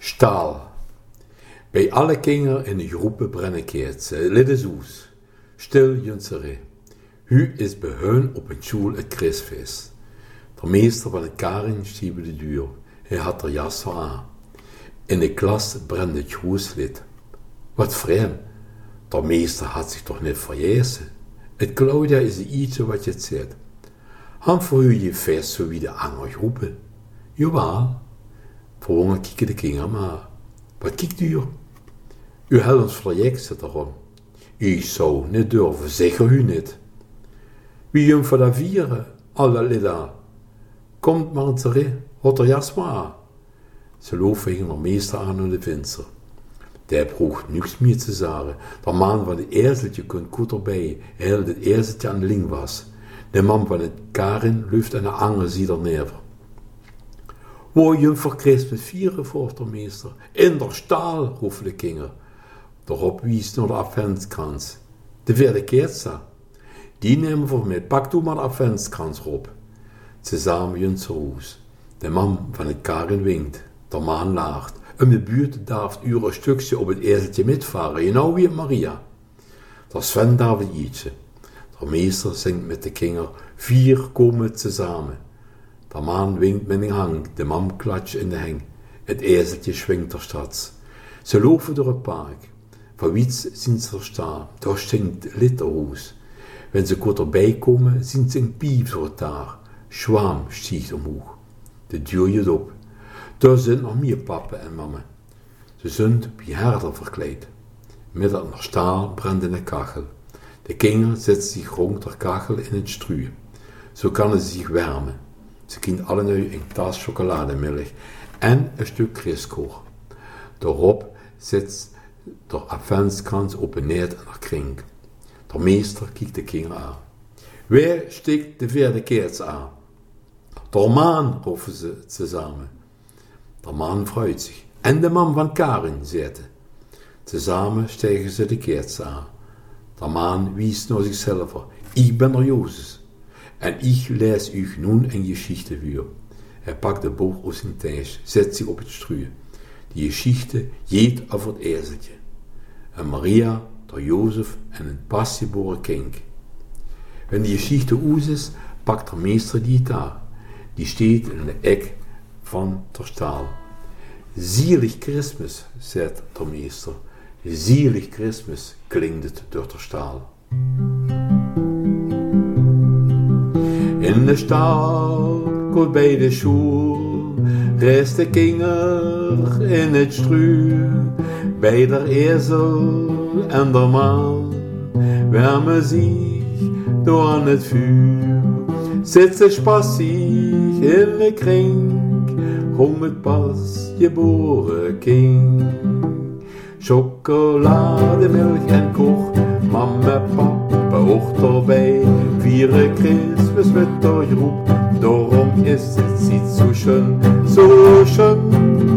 Staal. Bij alle kinderen in de groepen brennen keertsen, lidde zoes. Stil junsere. Hu is bij hun op een school het Christfeest. De meester van het Karin stiep de deur. Hij had er jas voor aan. In de klas brandde het groeslid. Wat vreemd. De meester had zich toch niet verjezen. Het Claudia is ietsje wat je het zegt. Han voor u je feest zo wie de andere groepen. Jawel. Verwongen kieken de kinderen maar. Wat kijkt u? U hebt ons project zit erom. U zou niet durven, zeker u niet. Wie jum voor dat vieren, alle lidda. Komt maar eens erin, wat er jas maar. Ze lopen er meester aan in de venster. Die broeg niks meer te zeggen. De man van het eerzeltje kon goed erbij, heel het eerzeltje aan de ling was. De man van het Karin luft en de anger ziet er neer. Wo jum voor Christmas vieren, voort de meester. In der staal, roepen de kinderen. Daarop wies naar de adventskrans. De vierde keertsa. Die nemen voor mij, pak toe maar de adventskrans op. Tezamen junt ze roes. De man van het Karin winkt. De maan laagt. In de buurt darft uur een stukje op het ezeltje mitvaren. Je nou weer Maria. Der Sven darf ietsje. De meester zingt met de kinderen. 4 komen tezamen. De maan winkt met een hang. De mam klatscht in de heng. Het ezeltje schwingt er straks. Ze lopen door het park. Van wiets zien ze er staan. Daar stinkt litterhoes. Wenn ze kort erbij komen, zien ze een piep zo daar. Schwaam stiegt omhoog. De deur je op. Daar zijn nog meer papa en mama. Ze zijn bejaarder verkleed. Midden aan de staal brandt een kachel. De kinderen zetten zich rond de kachel in het struwen. Zo kunnen ze zich warmen. Ze krijgen alle nu een tas chocolademelk en een stuk Christkoor. Daarop zet de adventskrans op en neer en de kring. De meester kijkt de kinderen aan. Wie steekt de vierde keerts aan? De man, roepen ze samen. De man freut zich. En de man van Karin zitten. Tezamen stijgen ze de keerts aan. De man wies naar zichzelf. Ik ben er Jozef. En ik lees u nun een geschichte voor. Hij pakt de boog uit zijn thuis, zet zich op het struwen. Die geschichte jeet over het ezeltje. En Maria, der Jozef en een pasgeboren kind. Wenn die geschichte uit is, pakt de meester die daar. Die steht in de ek van der staal. Zielig Christmas, zegt de meester. Zielig Christmas, klinkt het door de staal. In de staal, kort bij de school, reist de kinder in het struw. Bij der ezel en der maan, wärmen zich door aan het vuur. Zit ze spassig in de kring, om het pas geboren kind. Chocolade, melk en koch, mama, papa hoort erbij. Vieren Christmas met de groep, daarom is het niet zo schön, zo schön,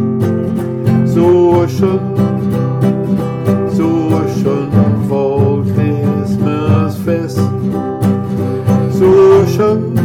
zo schön, zo schön voor Christmasfest, zo schön.